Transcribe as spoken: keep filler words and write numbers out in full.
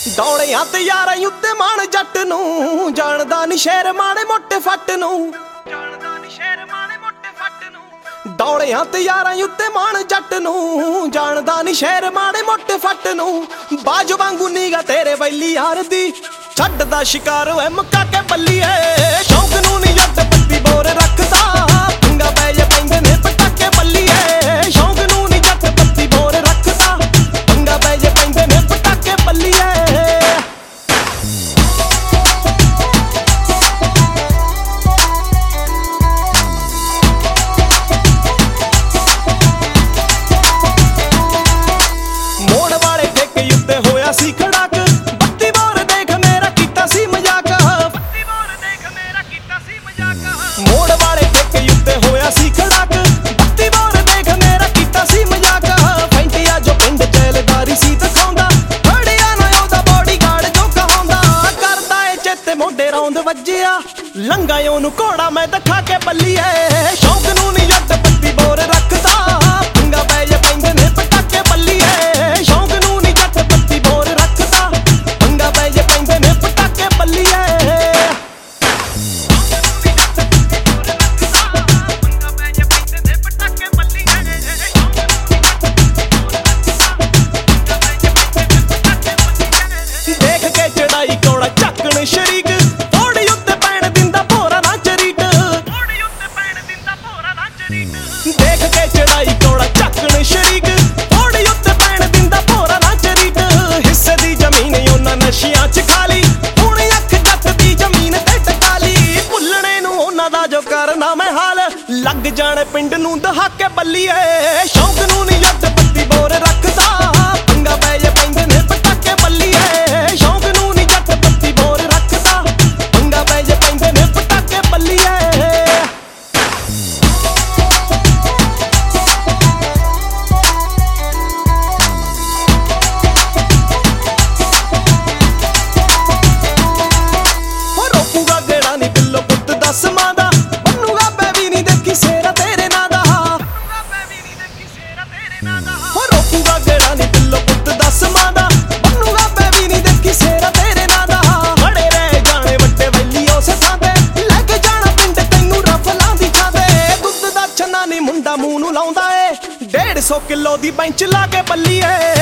ਦੌੜਿਆਂ ਤੇ ਯਾਰਾਂ ਉੱਤੇ ਮਾਣ ਜੱਟ ਨੂੰ, ਜਾਣਦਾ ਨੀ ਸ਼ੇਰ ਮਾੜੇ ਮੋਟੇ ਫੱਟ ਨੂੰ, ਜਾਣਦਾ ਨੀ ਸ਼ੇਰ ਮਾੜੇ ਮੋਟੇ ਫੱਟ ਨੂੰ। ਦੌੜਿਆਂ ਤੇ ਯਾਰਾਂ ਉੱਤੇ ਮਾਣ ਜੱਟ ਨੂੰ, ਜਾਣਦਾ ਨੀ ਸ਼ੇਰ ਮਾੜੇ ਮੋਟੇ ਫੱਟ ਨੂੰ। ਬਾਜ ਵਾਂਗੂ ਨੀਗਾ ਤੇਰੇ ਵੈਲੀ ਯਾਰ ਦੀ, ਛੱਡਦਾ ਸ਼ਿਕਾਰ ਓਏ ਮੁਕਾ ਕੇ ਬੱਲੀਏ। ਸ਼ੌਂਕ ਨੂੰ ਨੀ ਜੱਟ ਪੱਤੀ ਬੋਰ ਰੱਖਦਾ, ਪੰਗਾ ਪੈ ਜੇ ਪੈਂਦੇ ਨੇ ਪਟਾਕੇ ਬੱਲੀਏ। ਸ਼ੌਂਕ ਨੂੰ ਨੀ ਜੱਟ ਪੱਤੀ ਬੋਰ ਰੱਖਦਾ, ਪੰਗਾ ਪੈ ਜੇ ਪੈਂਦੇ ਨੇ ਪਟਾਕੇ ਬੱਲੀਏ। ਮੋੜ ਵਾਲੇ ਠੇਕੇ ਉੱਤੇ ਹੋਇਆ ਸੀ ਖੜਾਕ, ਬੱਤੀ ਬੋਰ ਦੇਖ ਮੇਰਾ ਕੀਤਾ ਸੀ ਮਜ਼ਾਕ, ਬੱਤੀ ਬੋਰ ਦੇਖ ਮੇਰਾ ਕੀਤਾ ਸੀ ਮਜ਼ਾਕ। ਮੋੜ ਵਾਲੇ ਠੇਕੇ ਉੱਤੇ ਹੋਇਆ ਸੀ ਖੜਾਕ, ਬੱਤੀ ਬੋਰ ਦੇਖ ਮੇਰਾ ਕੀਤਾ ਸੀ ਮਜ਼ਾਕ। ਫੈਂਟਿਆ ਜੋ ਪਿੰਡ ਜੈਲਦਾਰੀ ਸੀ ਦਿਖਾਉਂਦਾ, ਫੜਿਆ ਨਾ ਉਹਦਾ ਬੋਡੀਗਾਰਡ ਜੋ ਕਹਾਉਂਦਾ। ਕਰਦਾ ਏ ਚੇਤੇ ਮੋਢੇ ਰੌਂਦ ਵੱਜਿਆ, ਲੰਘਾ ਉਹਨੂੰ ਘੋੜਾ ਮੈਂ ਦਿਖਾ ਕੇ ਬੱਲੀਏ। ਸ਼ੌਂਕ ਨੂੰ ਨੀ ਜੱਟ ਪੱਤੀ ਬੋਰ ਰੱਖਦਾ, ਪੰਗਾ ਪੈ ਜੇ ਪੈਂਦੇ ਨੇ ਪਟਾਕੇ ਬੱਲੀਏ। ਸ਼ੌਂਕ ਨੂੰ ਨੀ ਜੱਟ ਪੱਤੀ ਬੋਰ ਰੱਖਦਾ, ਪੰਗਾ ਪੈ ਜੇ ਪੈਂਦੇ ਨੇ ਪਟਾਕੇ ਬੱਲੀਏ। ਦੇਖ ਕੇ ਚੜਾਈ ਕੋੜਾ ਚੱਕਣ ਸ਼ਰੀਕ, ਥੋੜੀ ਉੱਤੇ ਪੈਣ ਦਿੰਦਾ ਭੋਰਾ ਨਾ ਚਰੀਟ, ਥੋੜੀ ਉੱਤੇ ਪੈਣ ਦਿੰਦਾ ਭੋਰਾ ਨਾ ਚਰੀਟ। ਦੇਖ ਕੇ ਚੜਾਈ ਕੋੜਾ ਚੱਕਣ ਸ਼ਰੀਕ, ਥੋੜੀ ਉੱਤੇ ਪੈਣ ਦਿੰਦਾ ਭੋਰਾ ਨਾ ਚਰੀਟ। ਹਿੱਸੇ ਦੀ ਜ਼ਮੀਨ ਉਹਨਾਂ ਨਸ਼ਿਆਂ ਚ ਖਾਲੀ, ਹੁਣ ਅੱਖ ਜੱਟ ਦੀ ਜ਼ਮੀਨ ਤੇ ਟਕਾਲੀ। ਭੁੱਲਣੇ ਨੂੰ ਉਹਨਾਂ ਦਾ ਜੋ ਕਰਨਾ ਮੈਂ ਹਾਲ, ਲੱਗ ਜਾਣੇ ਪਿੰਡ ਨੂੰ ਦਹਾਕੇ ਬੱਲੀਏ। ਸ਼ੌਂਕ ਨੂੰ ਨੀ ਜੱਟ ਪੱਤੀ ਬੋਰ ਰੱਖਦਾ, ਪੰਗਾ ਪੈ ਜੇ ਪੈਂਦੇ ਨੇ ਪਟਾਕੇ ਬੱਲੀਏ। ਸ਼ੌਂਕ ਨੂੰ ਨੀ ਜੱਟ ਪੱਤੀ ਬੋਰ ਰੱਖਦਾ, ਪੰਗਾ ਪੈ ਜੇ ਪੈਂਦੇ ਨੇ ਪਟਾਕੇ ਬੱਲੀਏ। ਹੋ ਰੋਕੂਗਾ ਗੇੜਾ ਨੀ ਬਿੱਲੋ ਪੁੱਤ ਦਸ ਮਾਂ ਦਾ, ਬਣੂਗਾ ਬੇਬੀ ਨੀ ਦੇਖੀ ਸੇਰਾ ਤੇਰੇ ਨਾਂ ਦਾ। ਹੋ ਰੋਕੂਗਾ ਗੇੜਾ ਨੀ ਬਿੱਲੋ ਪੁੱਤ ਦਸ ਮਾਂ ਦਾ, ਬਣੂਗਾ ਬੇਬੀ ਨੀ ਦੇਖੀ ਸੇਰਾ ਤੇਰੇ ਨਾਂ ਦਾ। ਖੜੇ ਰਹਿ ਜਾਣੇ ਵੱਡੇ ਵੈਲੀ ਉਸੇ ਥਾਂ ਤੇ, ਲੈ ਕੇ ਜਾਣਾ ਪਿੰਡ ਤੈਨੂੰ ਰਫਲਾਂ ਦੀ ਛਾਂ ਤੇ। ਦੁੱਧ ਦਾ ਛੰਨਾ ਨੀ ਮੁੰਡਾ ਮੂੰਹ ਨੂੰ ਲਾਉਂਦਾ ਏ, ਡੇਢ ਸੌ ਕਿਲੋ ਦੀ ਬੈਂਚ ਲਾ ਕੇ ਬੱਲੀਏ।